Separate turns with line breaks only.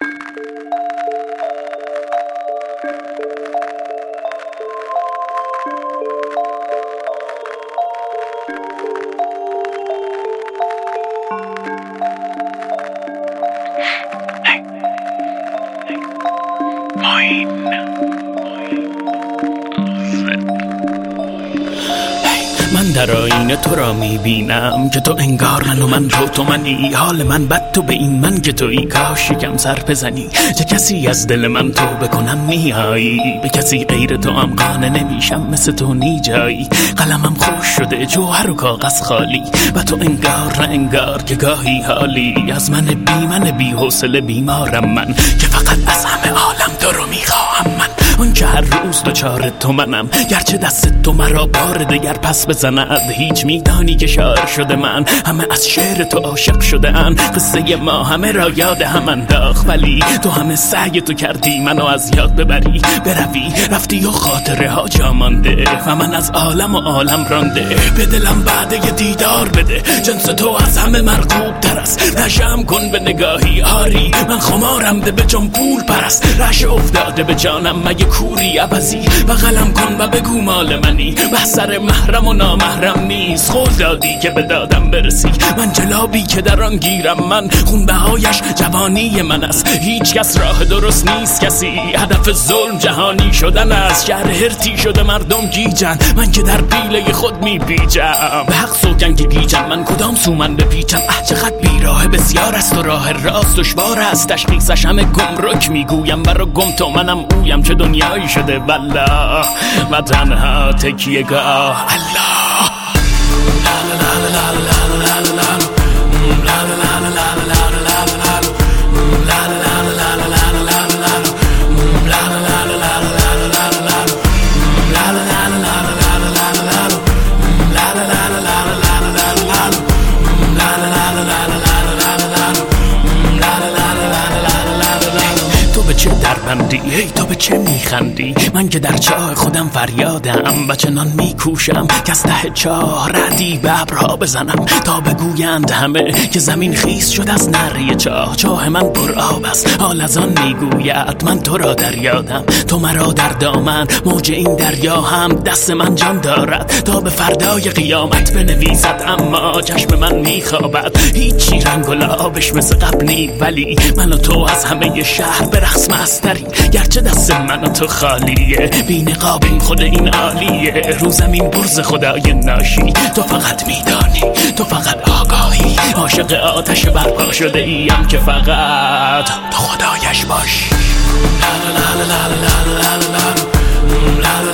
من در آینه تو را میبینم که تو انگار من و من تو منی. حال من بد تو به این من که تویی، کاش یکم سر بزنی. چه کسی از دل من تو بکنم میایی، به کسی غیر تو هم قانع نمیشم، مثل تو نی جایی. قلمم خوش شده جوهر و کاغذ خالی، و تو انگار نه انگار که گاهی حالی. از من بی حوصله بیمارم من، که فقط از همه عالم تو رو میخواهم من. اون که هر روز دوچار تو منم، گرچه دست تو مرا بار دگر پس بزند. هیچ میدانی که شاعر شده من، همه از شعر تو عاشق شده ان. قصه ما همه را یاد هم انداخت، ولی تو همه سعی تو کردی منو از یاد ببری. بروی رفتی و خاطره ها جا مانده، و من از عالم و عالم رانده. به دلم بعد یه دیدار بده، جنس تو از همه مرغوب تر است. نشم کن به نگاهی آری، من خمارم ده به جان پول پرست. رش افتاده به جانم مگه کوری عبزی، بغلم کن و بگو مال منی. بحثر محرم و نامحرم نیست، قول دادی که به دادم برسی. من جلابی که در آن گیرم من، خونبهایش جوانی من است. هیچ کس راه درست نیست کسی، هدف ظلم جهانی شدن است. شهر هرتی شده مردم گیجن، من که در پیله خود میپیچم. به حق سوگن که گیجم، من کدام سو من بپیچم. چقدر بیراه بسیار است و راه راست دشوار است. تشخیصش همه گمرک میگویم، برا گم تو منم اویم. چه دنیایی شده والله، و تنها تکیه گاه الله. ای تو به چه میخندی؟ من که در چاه خودم فریادم و چنان میکوشم که از ته چاه ردی به ابرها بزنم، تا بگویند همه که زمین خیس شد از نره چاه. چاه من پر آب است، حال از آن میگوید من تو را در یادم. تو مرا در دامن، موج این دریا هم دست من جان دارد، تا به فردای قیامت بنویسد. اما چشم من میخوابد، هیچی رنگ و لعابش مثل قبل نی. ولی من و تو از همه شهر به رقص مستریم، گرچه دست من و تو خالیه. بی نقابیم خود این عالیه، رو زمین برز خدای ناشی. تو فقط میدانی، تو فقط آگاهی، عاشق آتش برپا شده ایم که فقط تو خدایش باشی. لا لا لا لا لا لا لا لا لا.